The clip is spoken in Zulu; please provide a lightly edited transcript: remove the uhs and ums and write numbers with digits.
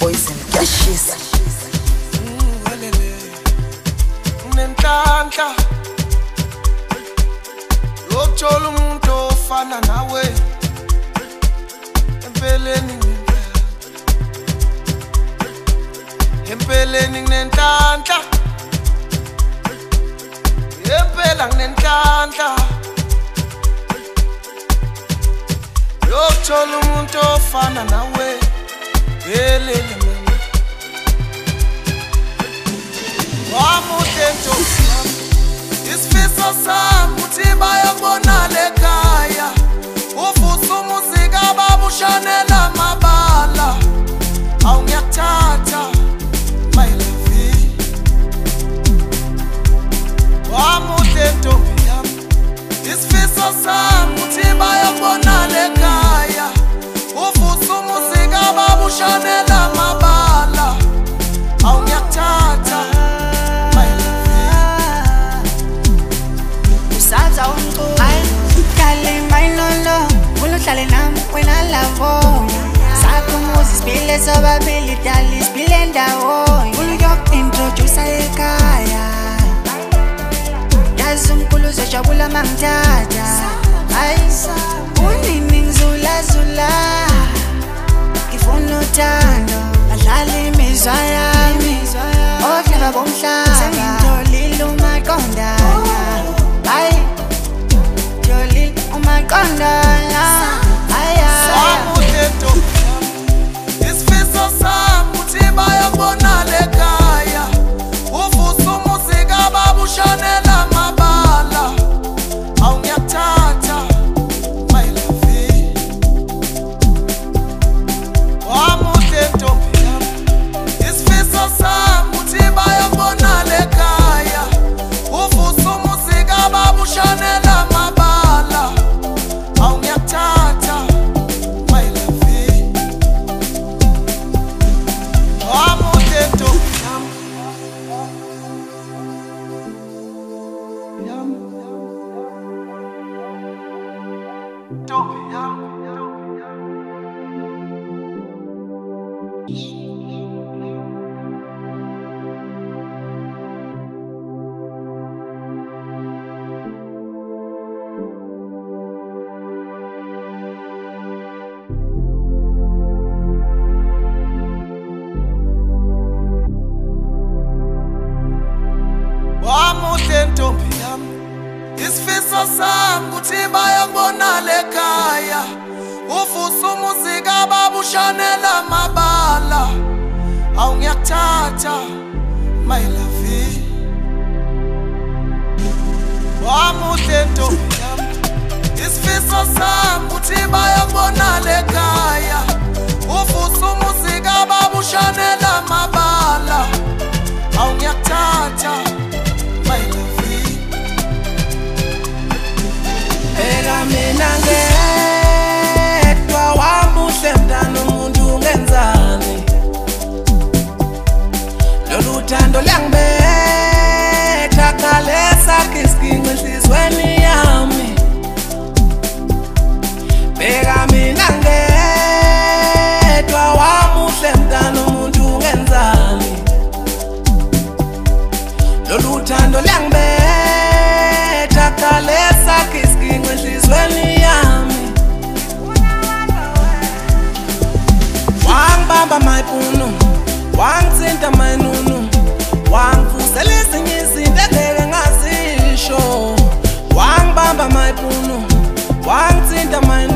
poison kuyashisa nenhlanhla lokuthola umuntu ofana nawe empeleni nginenhlanhla empela nginenhlanhla lokuthola umuntu ofana nawe elele mina wamuhle ntombi yami isifiso sami uthi bayabona lekhaya uvusa umuzika babushanela amabala awu ngiyakuthatha my love wamuhle ntombi yami isifiso sami uthi bayabona lekhaya uvusa umuzika babushanela amabala awu ngiyakuthatha my love usaza umculo ay darling my lolo uhlale nami wena lavo sakho Moses bile sobabili dali sibile ndawo uyok introduce ekhaya yazi umkhulu uzojabula mangithatha ay unini ngizula zula ngifuna uthando badlala imizwa yami ohlaba bomhlaba sengitholile umaqondana ay joli umaqondana ay wamuhle ntombi yami isifiso sami uthi bayabona lekhaya uvusa umuzika babushanela amabala awu ngiyakuthatha my love wamuhle ntombi yami isifiso sami uthi bayabona lekhaya uvusa umuzika babushanela amabala awu ngiyakuthatha my love wamuhle ntombi yami ntombi yami wamuhle ntombi yami isifiso sami uthi bayabona lekhaya uvusa umuzika babushanela amabala awu ngiyakuthatha my love wamuhle ntombi yami isifiso sami uthi bayabona lekhaya uvusa umuzika babushanela amabala awu ngiyakuthatha my love Ega mina ngedwa wamuhle mntana umuntu ungenzani lolu thando liyangibetha khalesa kisikinci enhlizweni yami Ega mina ngedwa wamuhle mntana umuntu ungenzani lolu thando liyangibetha khalesa kisikinci enhlizweni yami wangibamba mayipunu wangithinta mayinunu wangivusela ezinye izinto engeke ngazisho wangibamba mayipunu wangithinta mayinunu